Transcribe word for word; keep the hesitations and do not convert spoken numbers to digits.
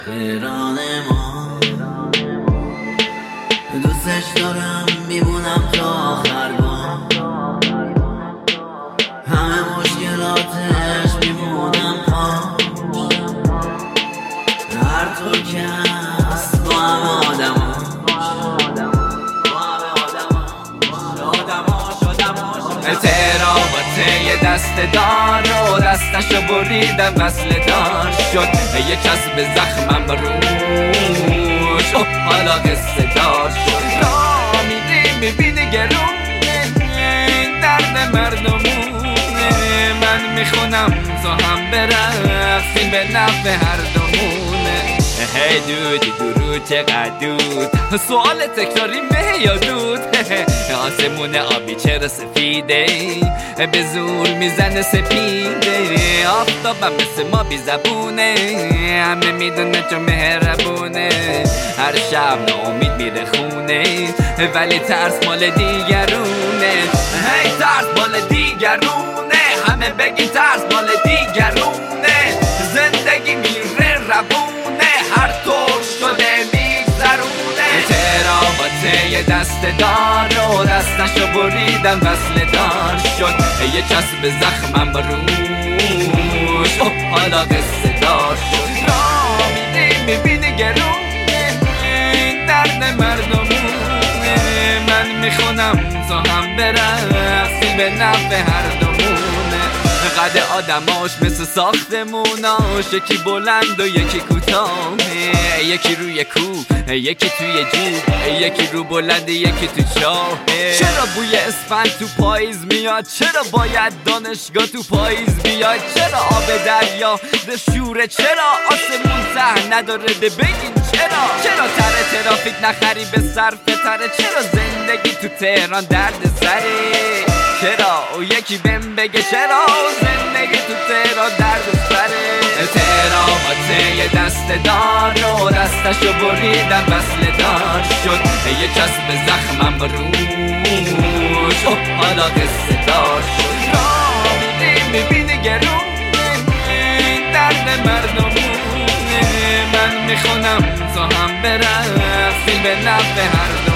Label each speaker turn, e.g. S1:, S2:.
S1: قران ما دوستش دارم میمونم تا آخر گام، همه مشکلاتش میمونم پاش، هر طور که هست با همه آدماش
S2: اعترابات یه دست دار رو دستشو بریدم وصل دار شد یه کسب زخمم روش اوه حالا قصه دار شد را میدی میبینی گرونه درد مردمونه من میخونم تو هم برقصیم به نفع هر دومونه هی دودی درود چقدر دود سوال تکراری مه یا دود آسمون آبی چرا سفیده به زور میزنه سپیده آفتابم مثل ما بی زبونه همه میدونه چون مهربونه هر شب ناامید میره خونه ولی ترس مال دیگرونه هی ترس مال دیگرونه همه بگی ترس مال دیگرونه زندگی میره روونه هر طور شده میگذرونه اعترابات یه دست دار رو دستشو بریدم وصل دار شد یه چسب زخمم روش اوه حالا قصه دار شد را میدی میبینی گرونه درد مردمونه من میخونم تو هم برقصی به نفع هر دومونه قد آدماش مثل ساختموناش یکی بلند و یکی کوتاه یکی روی کوه یکی توی جوب یکی رو بلند یکی تو چاه چرا بوی اسفند تو پاییز میاد چرا باید دانشگاه تو پاییز بیاد چرا آب دریا به شوره چرا آسمون سهر نداره به بگین چرا چرا تره ترافیک نخری به صرف تره چرا زندگی تو تهران درد سره چرا او یکی بهم بگه چرا زندگی تو تهران درد سره اعترابات یه دست دار رو دستشو بریدم وصل دار شد یه چسب زخمم روش اوه حالا قصه دار شد را میدی میبینی گرونه درد مردمونه من میخونم تو هم برقصیم به نفع هر